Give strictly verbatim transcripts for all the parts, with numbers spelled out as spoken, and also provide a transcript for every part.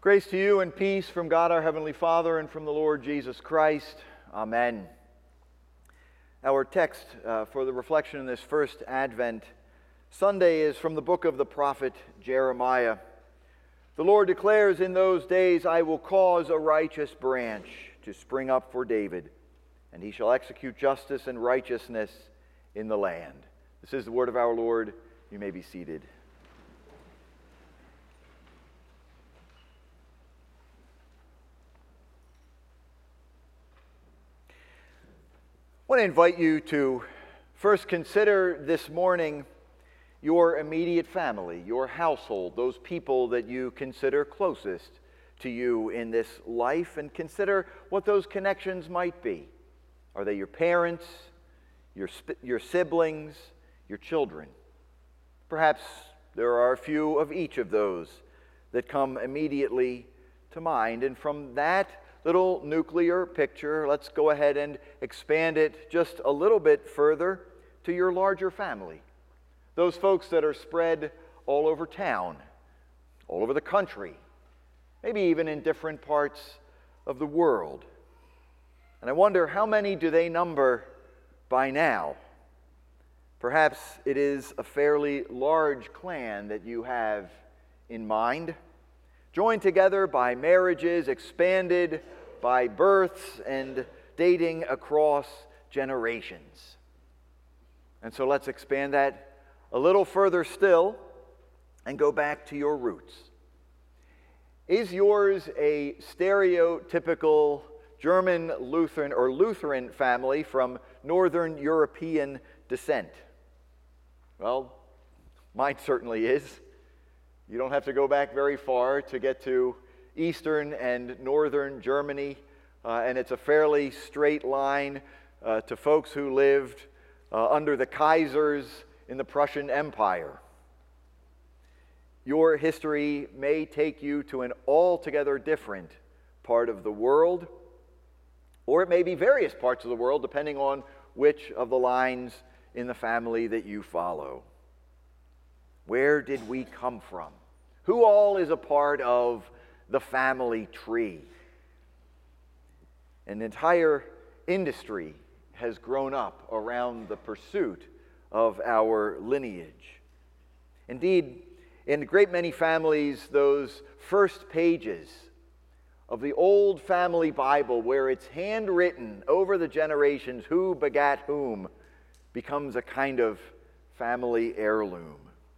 Grace to you and peace from God our Heavenly Father and from the Lord Jesus Christ. Amen. Our text uh, for the reflection in this first Advent Sunday is from the book of the prophet Jeremiah. The Lord declares, "In those days I will cause a righteous branch to spring up for David, and he shall execute justice and righteousness in the land." This is the word of our Lord. You may be seated. I want to invite you to first consider this morning your immediate family, your household, those people that you consider closest to you in this life, and consider what those connections might be. Are they your parents, your, your siblings, your children? Perhaps there are a few of each of those that come immediately to mind, and from that little nuclear picture, let's go ahead and expand it just a little bit further to your larger family. Those folks that are spread all over town, all over the country, maybe even in different parts of the world. And I wonder, how many do they number by now? Perhaps it is a fairly large clan that you have in mind, joined together by marriages, expanded by births, and dating across generations. And so let's expand that a little further still and go back to your roots. Is yours a stereotypical German Lutheran or Lutheran family from Northern European descent? Well, mine certainly is. You don't have to go back very far to get to Eastern and Northern Germany, uh, and it's a fairly straight line uh, to folks who lived uh, under the Kaisers in the Prussian Empire. Your history may take you to an altogether different part of the world, or it may be various parts of the world, depending on which of the lines in the family that you follow. Where did we come from? Who all is a part of the family tree? An entire industry has grown up around the pursuit of our lineage. Indeed, in a great many families, those first pages of the old family Bible, where it's handwritten over the generations who begat whom, becomes a kind of family heirloom.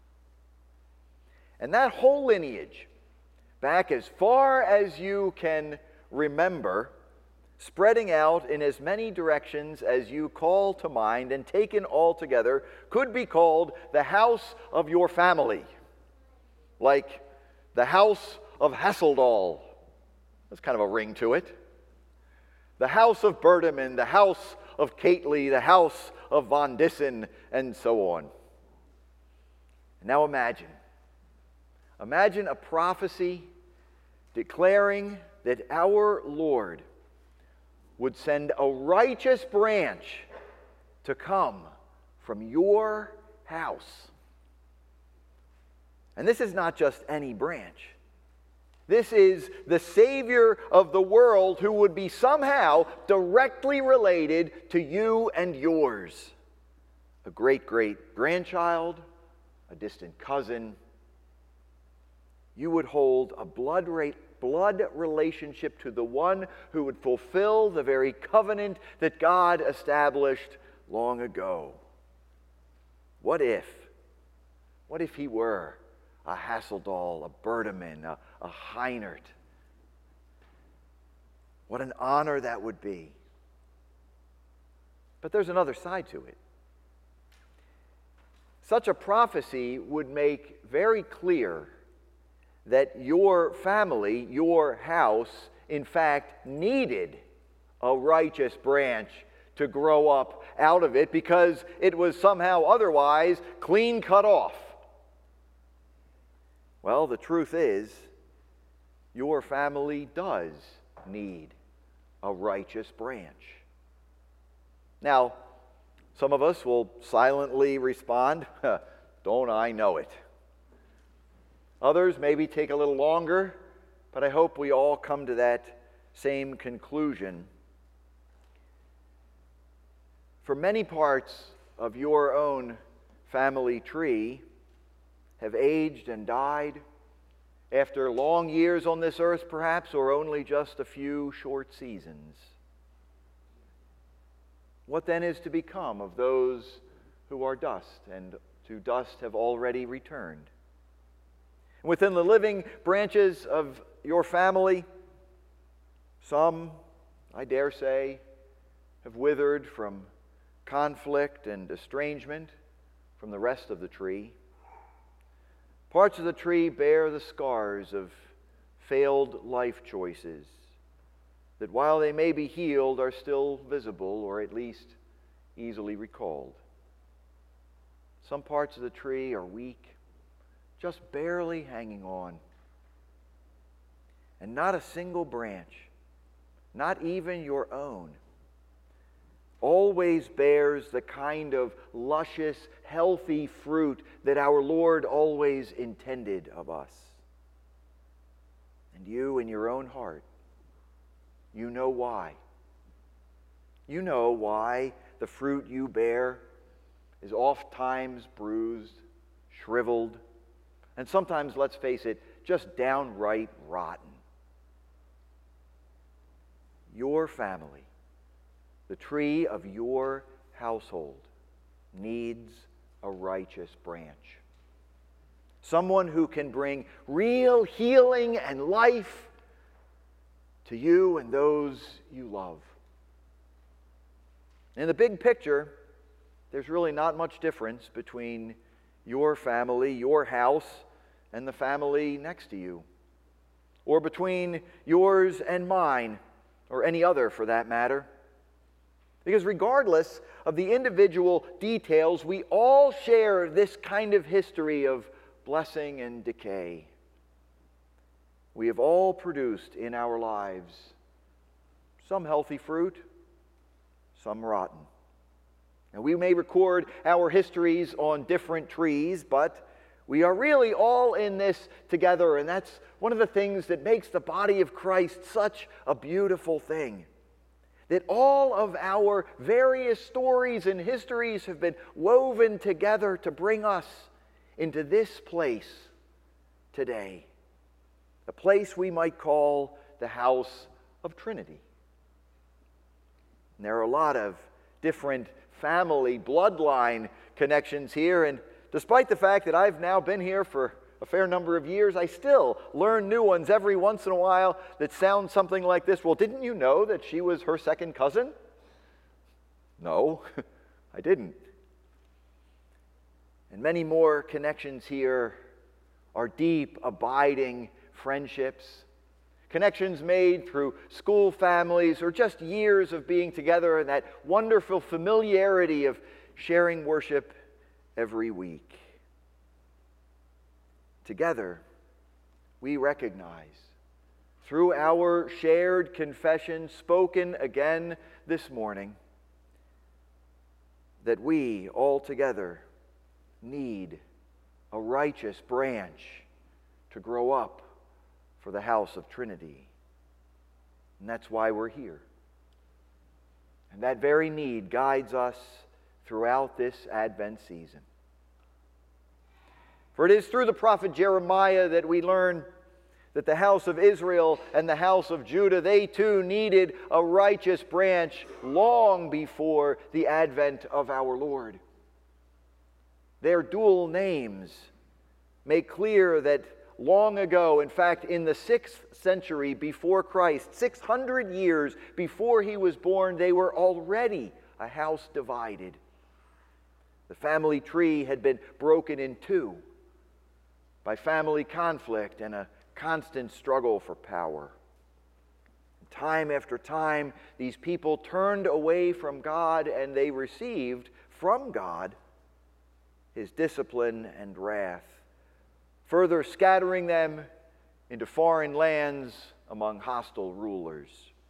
And that whole lineage, back as far as you can remember, spreading out in as many directions as you call to mind and taken all together, could be called the house of your family. Like the house of Hasseldall. There's kind of a ring to it. The house of Berteman, the house of Kately, the house of von Dissen, and so on. Now imagine. Imagine a prophecy declaring that our Lord would send a righteous branch to come from your house. And this is not just any branch. This is the Savior of the world who would be somehow directly related to you and yours. A great-great-grandchild, a distant cousin. You would hold a blood rate blood relationship to the one who would fulfill the very covenant that God established long ago. What if? What if he were a Hasseldall, a Berteman, a, a Heinert? What an honor that would be. But there's another side to it. Such a prophecy would make very clear that your family, your house, in fact, needed a righteous branch to grow up out of it because it was somehow otherwise clean cut off. Well, the truth is, your family does need a righteous branch. Now, some of us will silently respond, "Don't I know it?" Others maybe take a little longer but I hope we all come to that same conclusion. For many parts of your own family tree have aged and died after long years on this earth, perhaps, or only just a few short seasons. What then is to become of those who are dust and to dust have already returned? Within the living branches of your family, some, I dare say, have withered from conflict and estrangement from the rest of the tree. Parts of the tree bear the scars of failed life choices that, while they may be healed, are still visible or at least easily recalled. Some parts of the tree are weak, just barely hanging on. And not a single branch, not even your own, always bears the kind of luscious, healthy fruit that our Lord always intended of us. And you, in your own heart, you know why. You know why the fruit you bear is oft times bruised, shriveled, and sometimes, let's face it, just downright rotten. Your family, the tree of your household, needs a righteous branch. Someone who can bring real healing and life to you and those you love. In the big picture, there's really not much difference between your family, your house, and the family next to you, or between yours and mine, or any other for that matter. Because regardless of the individual details, we all share this kind of history of blessing and decay. We have all produced in our lives some healthy fruit, some rotten. And we may record our histories on different trees, but we are really all in this together, and that's one of the things that makes the body of Christ such a beautiful thing. That all of our various stories and histories have been woven together to bring us into this place today. A place we might call the house of Trinity. And there are a lot of different family, bloodline connections here, and despite the fact that I've now been here for a fair number of years, I still learn new ones every once in a while that sound something like this. Well, didn't you know that she was her second cousin? No, I didn't. And many more connections here are deep, abiding friendships, connections made through school families or just years of being together, and that wonderful familiarity of sharing worship every week. Together, we recognize through our shared confession spoken again this morning that we all together need a righteous branch to grow up for the house of Trinity. And that's why we're here. And that very need guides us throughout this Advent season. For it is through the prophet Jeremiah that we learn that the house of Israel and the house of Judah, they too needed a righteous branch long before the advent of our Lord. Their dual names make clear that long ago, in fact, in the sixth century before Christ, six hundred years before he was born, they were already a house divided. The family tree had been broken in two by family conflict and a constant struggle for power. Time after time, these people turned away from God, and they received from God his discipline and wrath, further scattering them into foreign lands among hostile rulers.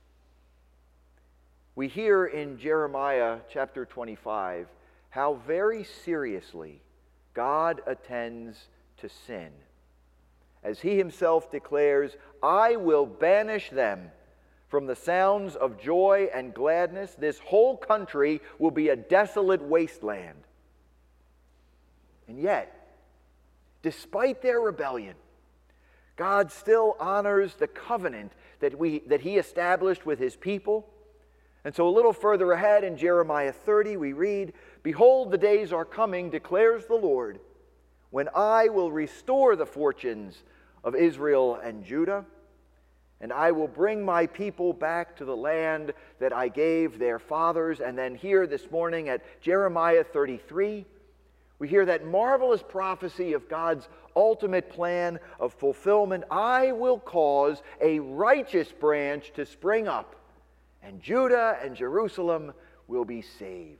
We hear in Jeremiah chapter twenty-five how very seriously God attends to sin as he himself declares, I will banish them from the sounds of joy and gladness. This whole country will be a desolate wasteland. And yet, despite their rebellion, God still honors the covenant that, we, that he established with his people. And so a little further ahead in Jeremiah thirty, we read, Behold, the days are coming, declares the Lord, when I will restore the fortunes of Israel and Judah, and I will bring my people back to the land that I gave their fathers. And then here this morning at Jeremiah thirty-three, we hear that marvelous prophecy of God's ultimate plan of fulfillment. I will cause a righteous branch to spring up, and Judah and Jerusalem will be saved.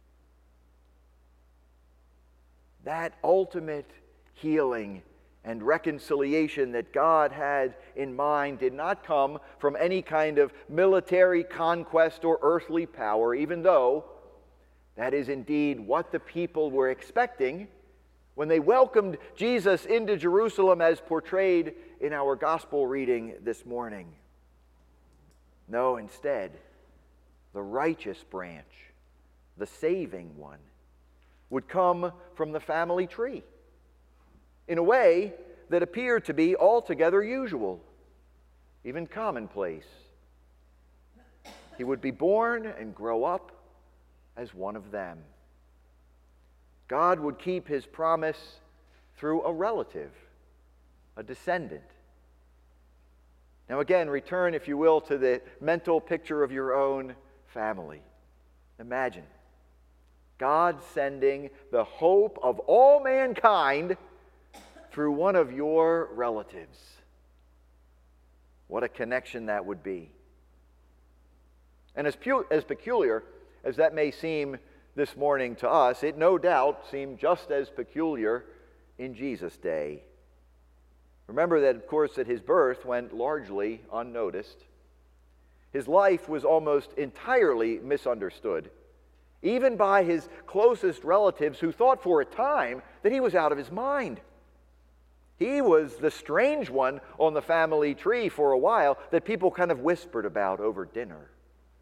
That ultimate healing and reconciliation that God had in mind did not come from any kind of military conquest or earthly power, even though that is indeed what the people were expecting when they welcomed Jesus into Jerusalem as portrayed in our gospel reading this morning. No, instead, the righteous branch, the saving one, would come from the family tree in a way that appeared to be altogether usual, even commonplace. He would be born and grow up as one of them. God would keep his promise through a relative, a descendant. Now again, return, if you will, to the mental picture of your own family. Imagine God sending the hope of all mankind through one of your relatives. What a connection that would be. And as, pu- as peculiar as that may seem this morning to us, it no doubt seemed just as peculiar in Jesus' day. Remember that, of course, that his birth went largely unnoticed. His life was almost entirely misunderstood, even by his closest relatives who thought for a time that he was out of his mind. He was the strange one on the family tree for a while that people kind of whispered about over dinner.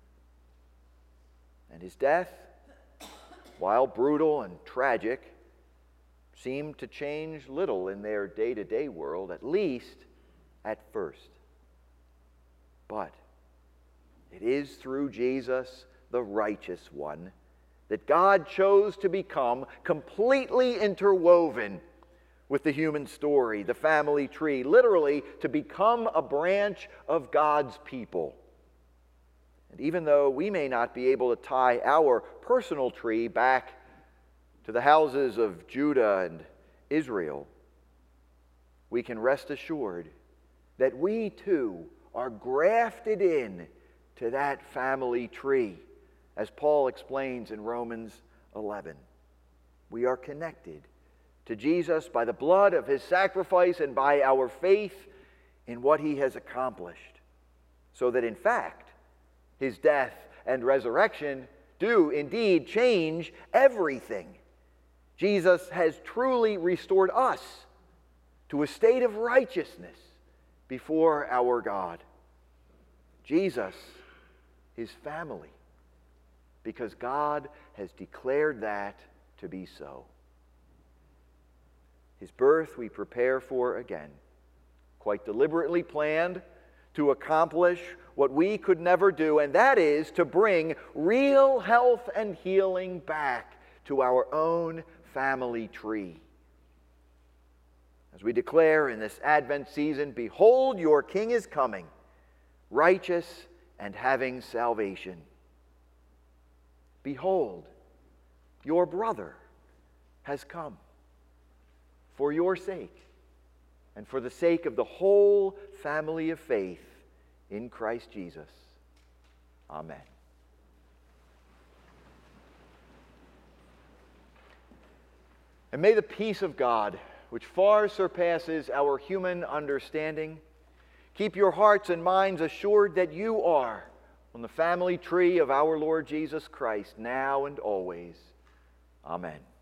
And his death, while brutal and tragic, seemed to change little in their day-to-day world, at least at first. But it is through Jesus, the righteous one, that God chose to become completely interwoven with the human story, the family tree, literally to become a branch of God's people. And even though we may not be able to tie our personal tree back to the houses of Judah and Israel, we can rest assured that we too are grafted in to that family tree, as Paul explains in Romans eleven. We are connected to Jesus by the blood of his sacrifice and by our faith in what he has accomplished, so that in fact his death and resurrection do indeed change everything. Jesus has truly restored us to a state of righteousness before our God. Jesus is family, because God has declared that to be so. His birth we prepare for again, quite deliberately planned to accomplish what we could never do, and that is to bring real health and healing back to our own family tree. As we declare in this Advent season, behold, your King is coming, righteous and having salvation. Behold, your brother has come for your sake and for the sake of the whole family of faith in Christ Jesus. Amen. And may the peace of God, which far surpasses our human understanding, keep your hearts and minds assured that you are on the family tree of our Lord Jesus Christ, now and always. Amen.